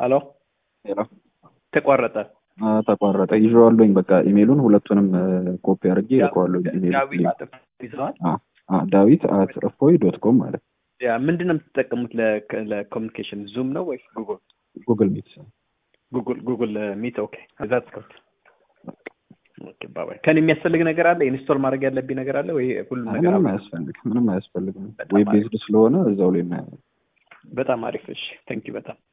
አሎ ሄሎ ተቋረጠ ተቋረጠ ይዤዋለሁኝ በቃ ኢሜሉን ሁለቱንም ኮፒ አድርጌ ልከዋለሁ ኢሜል ዳዊት አጥፍ ይዘዋል david@efoy.com ማለት ያ ምንድነው የምትጠቀሙት ለኮሙኒኬሽን ዙም ነው ወይስ ጉግል ሚት ጉግል ሚት ኦኬ that's good ኦኬ ባባይ ከኔ የሚያስፈልግ ነገር አለ ኢንስቶል ማድረግ ያለብኝ ነገር አለ ወይ ሁሉ ነገር ምንም አያስፈልግም ዌብ ቤዝድ ስለሆነ እዛው ላይ ነው በጣም አሪፍ እሺ ቴንክ ዩ በጣም